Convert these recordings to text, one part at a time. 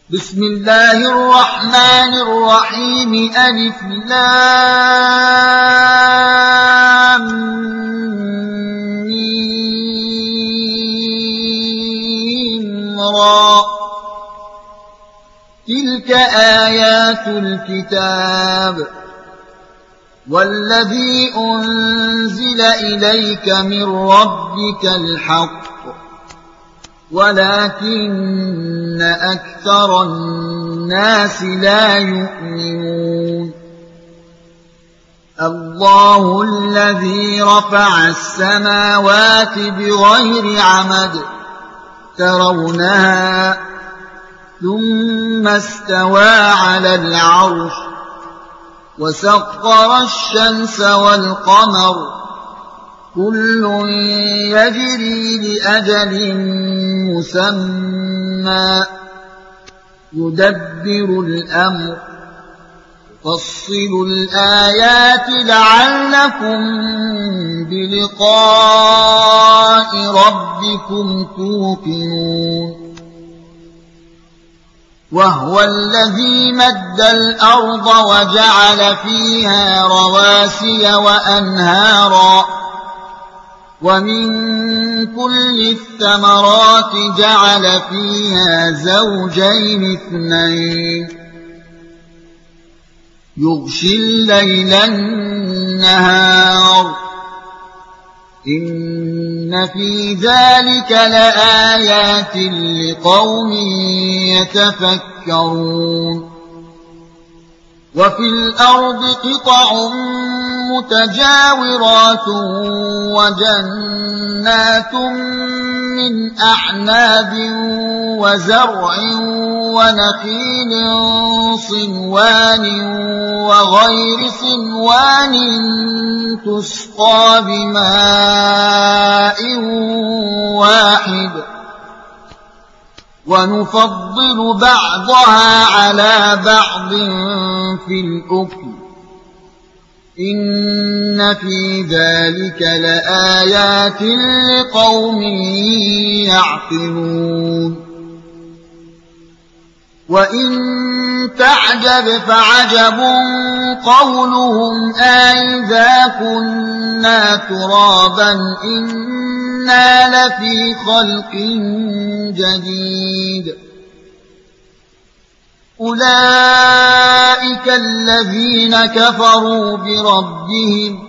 بسم الله الرحمن الرحيم ألف لام ميم را تلك آيات الكتاب والذي أنزل إليك من ربك الحق ولكن أكثر الناس لا يؤمنون الله الذي رفع السماوات بغير عمد ترونها ثم استوى على العرش وسخر الشمس والقمر كل يجري لأجل مسمى يدبر الأمر يفصل الآيات لعلكم بلقاء ربكم توقنون وهو الذي مد الأرض وجعل فيها رواسي وأنهارا ومن كل الثمرات جعل فيها زوجين اثنين يغشي الليل النهار إن في ذلك لآيات لقوم يتفكرون وفي الأرض قطع متجاورات وجنات من أعناب وزرع ونخيل صنوان وغير صنوان تسقى بماء واحد ونفضل بعضها على بعض في الأكل إن في ذلك لآيات لقوم يعقلون وإن تعجب فعجب قولهم أإذا كنا ترابا إنا لفي خلق جديد أولئك الذين كفروا بربهم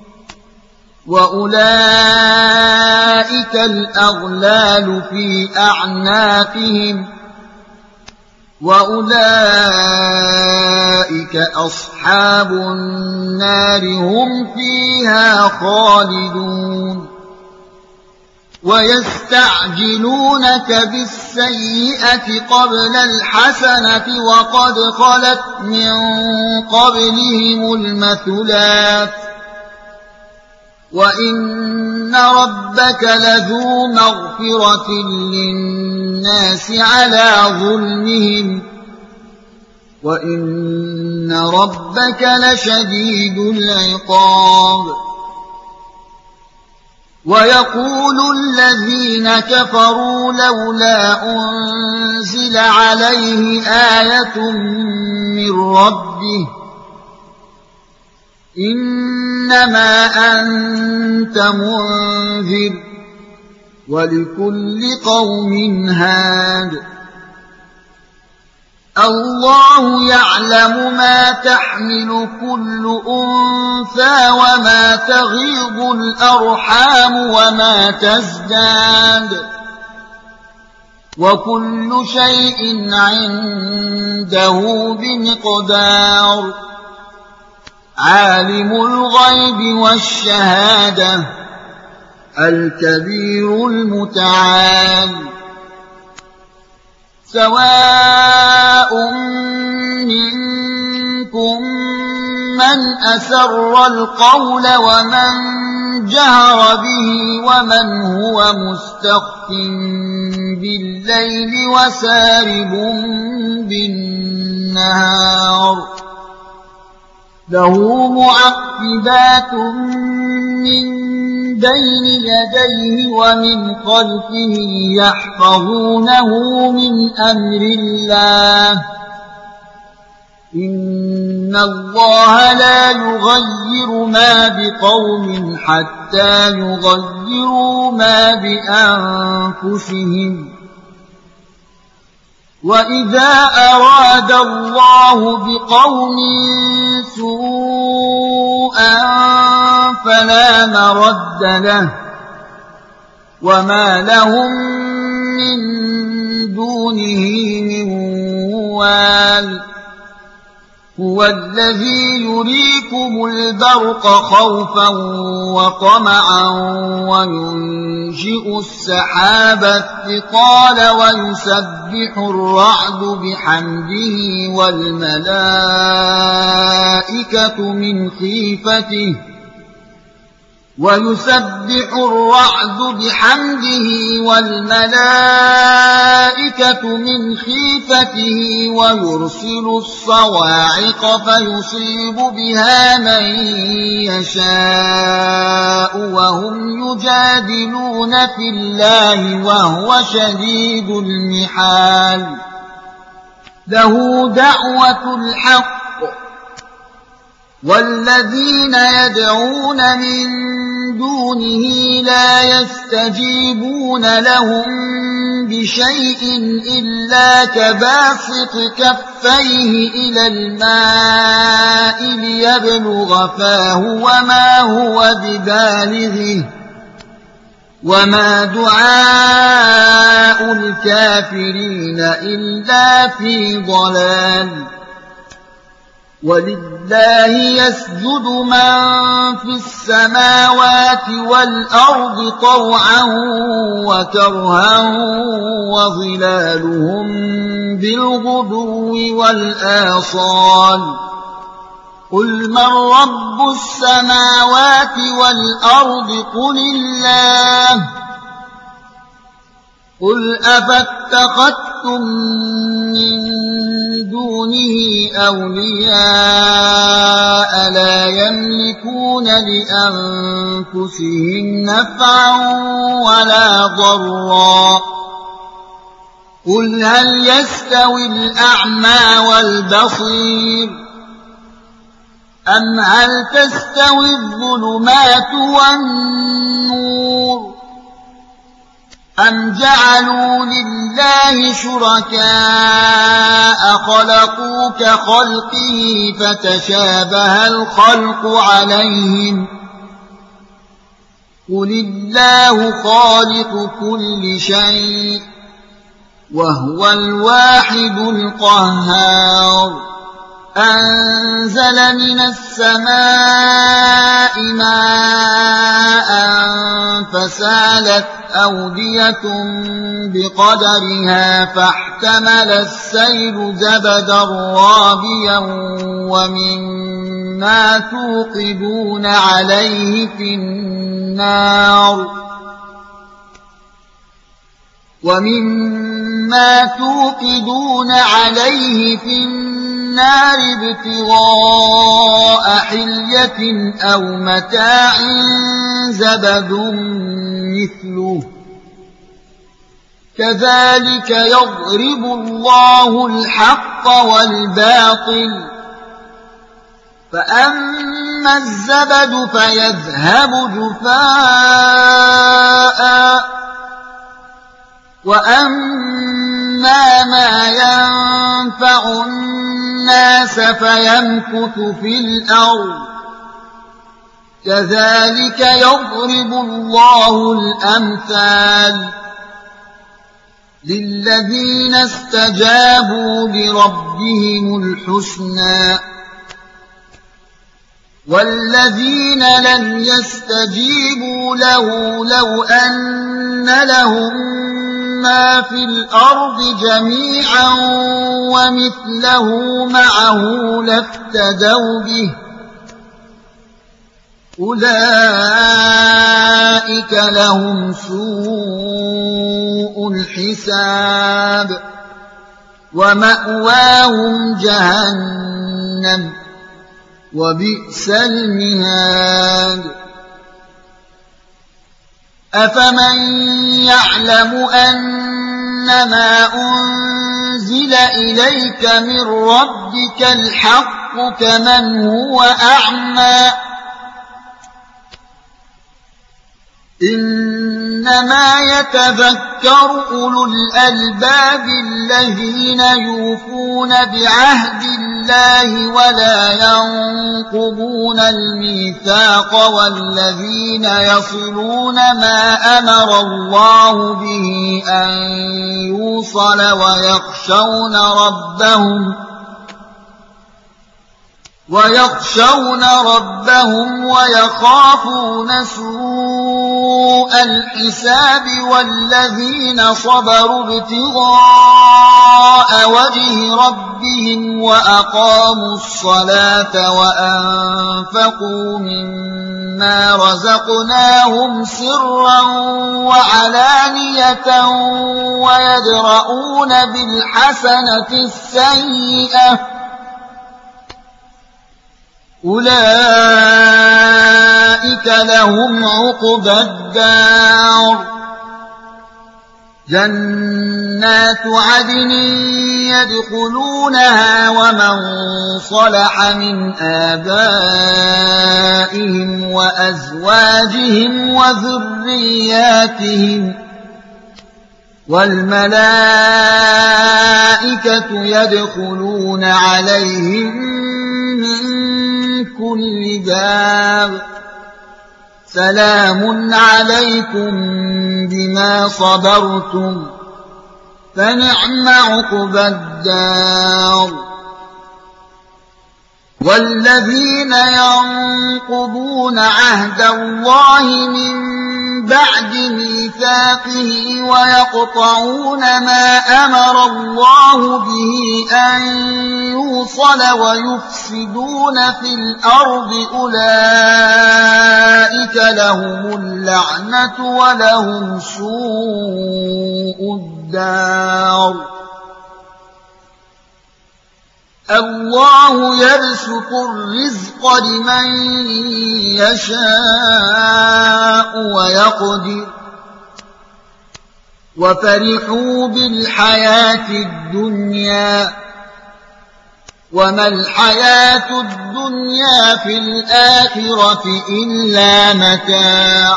وأولئك الأغلال في أعناقهم وأولئك أصحاب النار هم فيها خالدون ويستعجلونك بالسيئة قبل الحسنة وقد خلت من قبلهم المثلات وإن ربك لذو مغفرة للناس على ظلمهم وإن ربك لشديد العقاب ويقول الذين كفروا لولا أنزل عليه آية من ربه إنما أنت منذر ولكل قوم هاد الله يعلم ما تحمل كل أنثى وما تغيض الأرحام وما تزداد وكل شيء عنده بمقدار عالم الغيب والشهادة الكبير المتعال سواء منكم من أسر القول ومن جهر به ومن هو مستخف بالليل وسارب بالنهار له معقبات من بين يديه ومن خلفه يحفظونه من أمر الله إن الله لا يغير ما بقوم حتى يغيروا ما بأنفسهم وإذا أراد الله بقوم سوءا فلا مرد له وما لهم من دونه من وال هو الذي يريكم البرق خوفا وطمعا وينشئ السحاب الثقال ويسبح الرعد بحمده والملائكة من خيفته ويرسل الصواعق فيصيب بها من يشاء وهم يجادلون في الله وهو شديد المحال له دعوة الحق والذين يدعون من دونه لا يستجيبون لهم بشيء إلا كباسط كفيه إلى الماء ليبلغ فاه وما هو ببالغه وما دعاء الكافرين إلا في ضلال ولله يسجد من في السماوات والأرض طوعا وكرها وظلالهم بالغدو والآصال قل من رب السماوات والأرض قل الله قل أفاتخذتم من دونه أولياء لا يملكون لأنفسهم نفعا ولا ضرا قل هل يستوي الأعمى والبصير أم هل تستوي الظلمات والنور أم جعلوا لله شركاء خلقوا كخلقه فتشابه الخلق عليهم قل الله خالق كل شيء وهو الواحد القهار أنزل من السماء ماء فسالت أودية بقدرها فاحتمل السيل زبدا رابيا ومما توقدون عليه في النار ابتغاء حلية أو متاع زبد مثله كذلك يضرب الله الحق والباطل فأما الزبد فيذهب جفاء وأما ما ينفع الناس فيمكث في الأرض كذلك يضرب الله الأمثال للذين استجابوا لربهم الحسنى والذين لم يستجيبوا له لو أن لهم ما في الأرض جميعا ومثله معه لافتدوا به أولئك لهم سوء الحساب ومأواهم جهنم وبئس المهاد أفمن يعلم أنما أنزل إليك من ربك الحق كمن هو أعمى إنما يتذكر أولو الألباب الذين يوفون بعهد الله ولا ينقضون الميثاق والذين يصلون ما أمر الله به أن يوصل ويخشون ربهم ويخافون سوء الحساب والذين صبروا ابتغاء وجه ربهم وأقاموا الصلاة وأنفقوا مما رزقناهم سرا وعلانية ويدرؤون بالحسنة السيئة أولئك لهم عقبى الدار جنات عدن يدخلونها ومن صلح من آبائهم وأزواجهم وذرياتهم والملائكة يدخلون عليهم من كل باب سلام عليكم بما صبرتم فنعم عقبى الدار والذين ينقضون عهد الله من بعد ميثاقه ويقطعون ما أمر الله به أن يوصل ويفسدون في الأرض أولئك لهم اللعنة ولهم سوء الدار الله يبسط الرزق لمن يشاء ويقدر وفرحوا بالحياة الدنيا وما الحياة الدنيا في الآخرة إلا متاع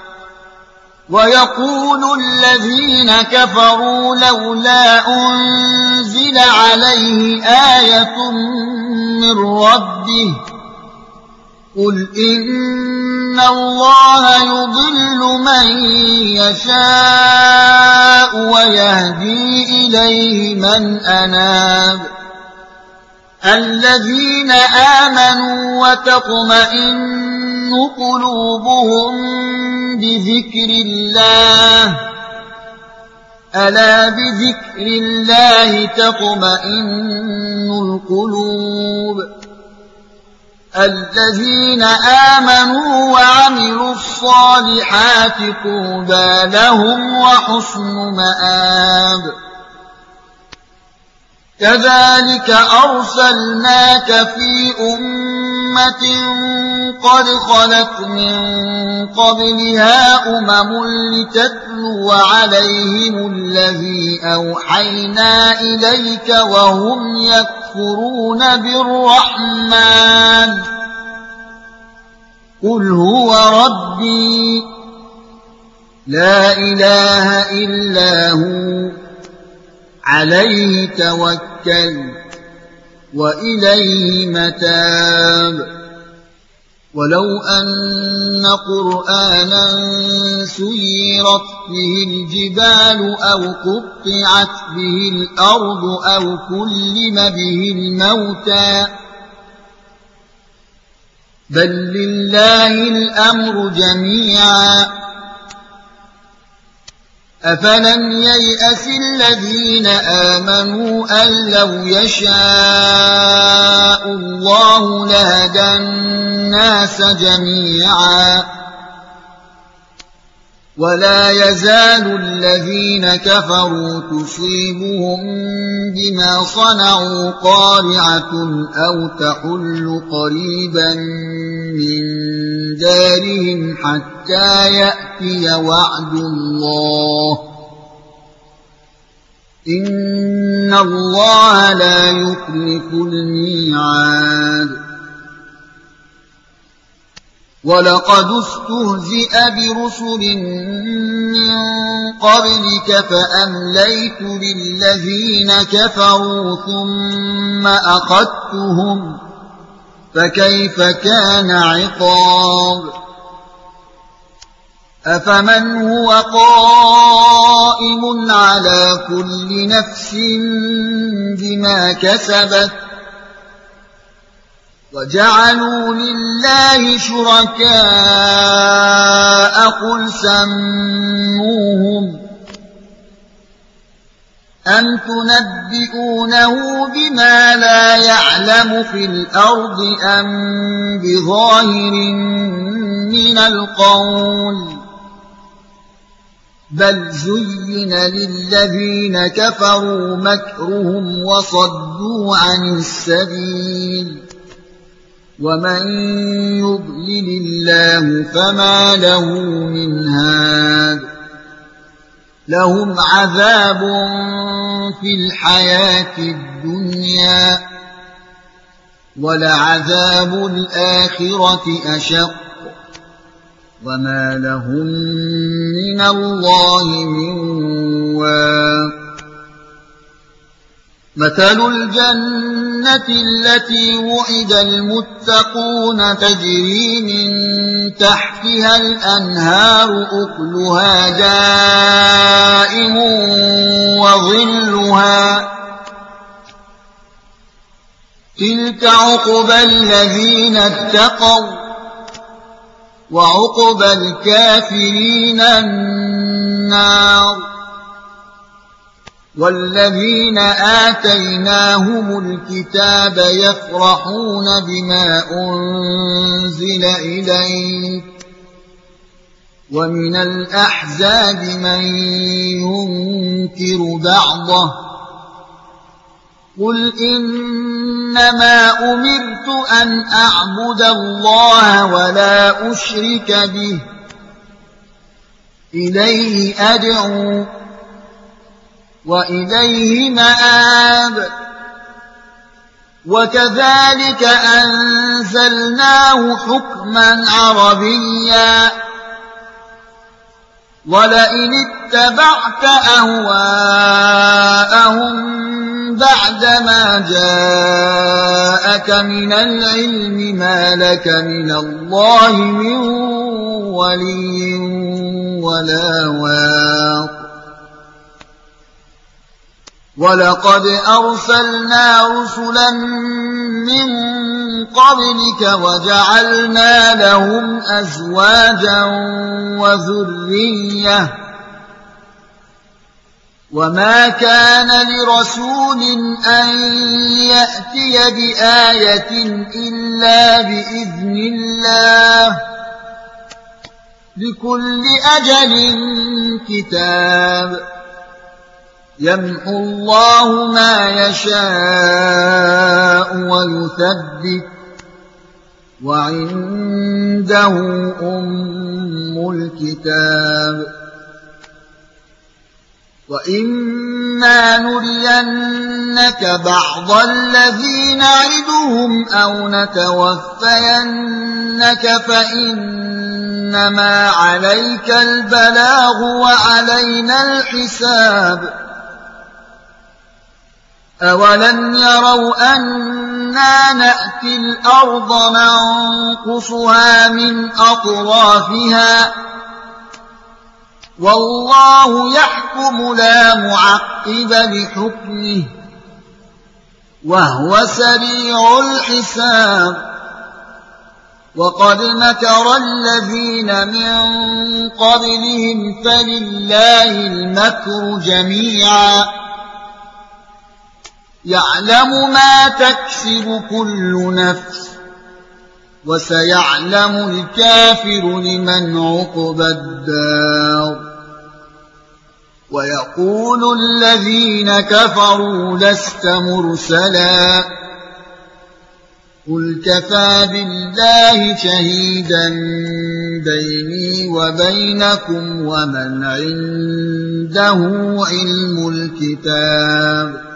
ويقول الذين كفروا لولا أنزل عليه آية من ربه قل إن الله يضل من يشاء ويهدي إليه من أناب الذين آمنوا وتطمئن قلوبهم بذكر الله ألا بذكر الله تطمئن القلوب الذين آمنوا وعملوا الصالحات طوبى لهم وحسن مآب كذلك أرسلناك في أمة قد خلت من قبلها لتتلو عليهم الذي أوحينا إليك وهم يكفرون بالرحمن قل هو ربي لا إله إلا هو عليه توكل وإليه متاب ولو أن قرآنا سيرت به الجبال أو قطعت به الأرض أو كلم به الموتى بل لله الأمر جميعا أفلم ييأس الذين آمنوا أن لو يشاء الله لهدى الناس جميعا ولا يزال الذين كفروا تصيبهم بما صنعوا قارعة أو تحل قريبا من دارهم حتى يأتي وعد الله إن الله لا يخلف الميعاد ولقد استهزئ برسل من قبلك فأمليت للذين كفروا ثم أخذتهم فكيف كان عقاب أفمن هو قائم على كل نفس بما كسبت وجعلوا لله شركاء قل سموهم أم تنبئونه بما لا يعلم في الأرض أم بظاهر من القول بل زين للذين كفروا مكرهم وصدوا عن السبيل ومن يضلل الله فما له من هاد لهم عذاب في الحياة الدنيا ولعذاب الآخرة أشق وما لهم من الله من واق مثل الجنة التي وعد المتقون تجري من تحتها الأنهار أكلها دائم وظلها تلك عقبى الذين اتقوا وعقبى الكافرين النار والذين آتيناهم الكتاب يفرحون بما أنزل إليك ومن الأحزاب من ينكر بعضه قل إنما أمرت أن أعبد الله ولا أشرك به إليه أدعو وإليه مآب وكذلك أنزلناه حكما عربيا ولئن اتبعت أهواءهم بعدما جاءك من العلم ما لك من الله من ولي ولا واق ولقد أرسلنا رسلا من قبلك وجعلنا لهم أزواجا وذرية وما كان لرسول أن يأتي بآية إلا بإذن الله لكل أجل كتاب يمحو الله ما يشاء ويثبت وعنده أم الكتاب وإما نرينك بعض الذي نعدهم أو نتوفينك فإنما عليك البلاغ وعلينا الحساب أولم يروا أنا نأتي الأرض ننقصها من أطرافها والله يحكم لا معقب لحكمه وهو سريع الحساب وقد مكر الذين من قبلهم فلله المكر جميعا يعلم ما تكسب كل نفس وسيعلم الكافر لمن عقبى الدار ويقول الذين كفروا لست مرسلا قل كفى بالله شهيدا بيني وبينكم ومن عنده علم الكتاب